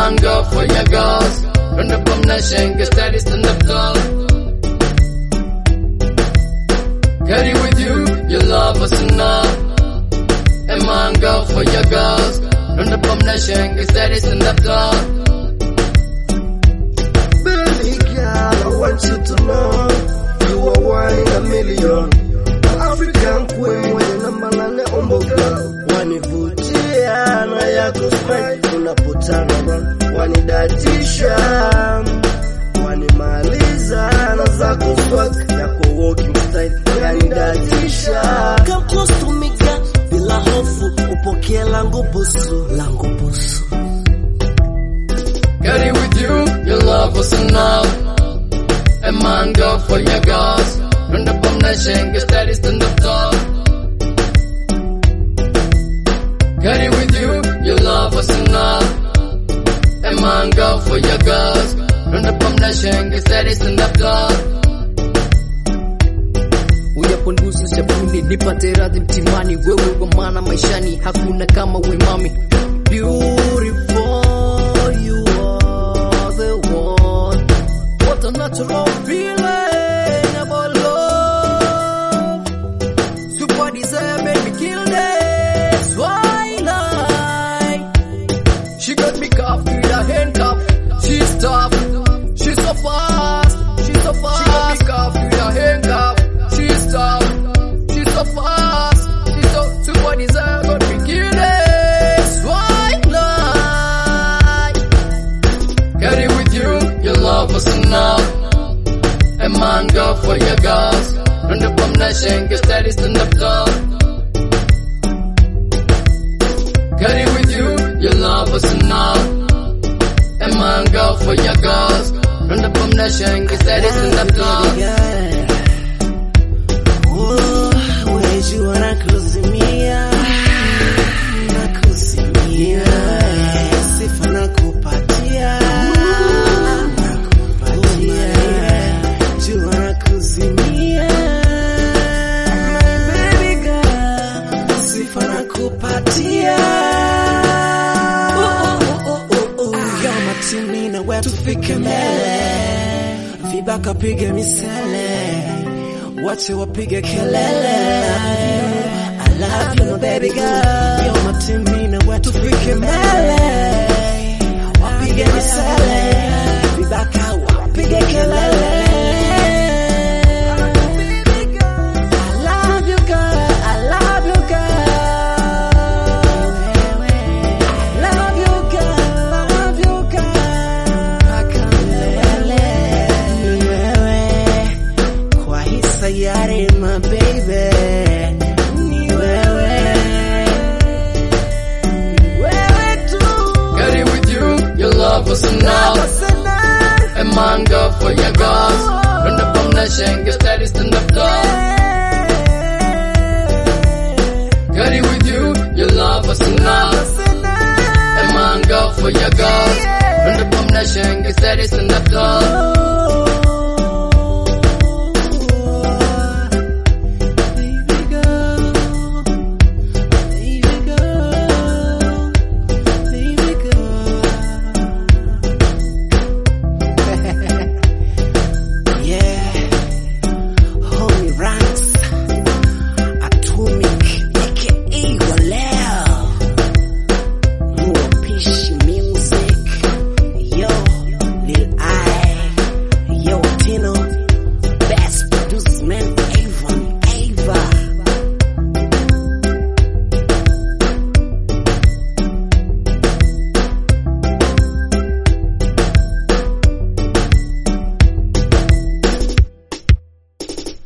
man go for your girls. Run up on the shank, steady stand up tall. Carry with you, your love us enough. A man go for your girls. Run up on the shank, steady stand up tall. Baby girl, I want you to know you are one in a million. African queen mwenye namba nane umboga. Wanivutia na yako smile unapotana, wanidatisha, wanimaliza na zako swag, yako walking style yanidatisha. Come close to me girl, bila hofu upokee langu busu. Carry with you, your love was enough. A man go for your girls. Run up on the shank, steady stand up tall. Carry with you, your love was enough. A man go for your girls. Run up on the shank, steady stand up tall. Uyaponguza shabuni, nipate radhi mtimani. Wewe kwa maana maishani, hakuna kama we mami. Beautiful, you are the one. What a natural feeling about love. Super desire made me kill this twilight. She got me cuffed with a handcuff. She's tough, she's so fast, she's so fast. She got me cuffed with a handcuff. She's tough, she's so fast, she's so super desire got me kill this twilight. Carry with you, your love was enough. A man go for your girls. Run up on the shank, steady stand up tall. Carry with you, your love was enough. A man go for your girls. Run up on the shank, steady stand up tall. Wejua nakuzimia, sifa nakupatia, jua nakuzimia, baby girl, sifa nakupatia. Kama tini na wewe tufike mbele, vibaka pige misele, wache wapige kelele. I love you no baby girl, you're my team na wewe tufike mbele, wapige misele, vibaka wapige kelele. I love you girl, I love you girl, love you girl, paka milele. Kwa hii sayari my baby, ni wewe tu. Carry with you, your love was enough. A man go for your girls. Run up on the shank, steady stand up tall. Carry with you, your love was enough. A man go for your girls. Run up on the shank, steady stand up tall.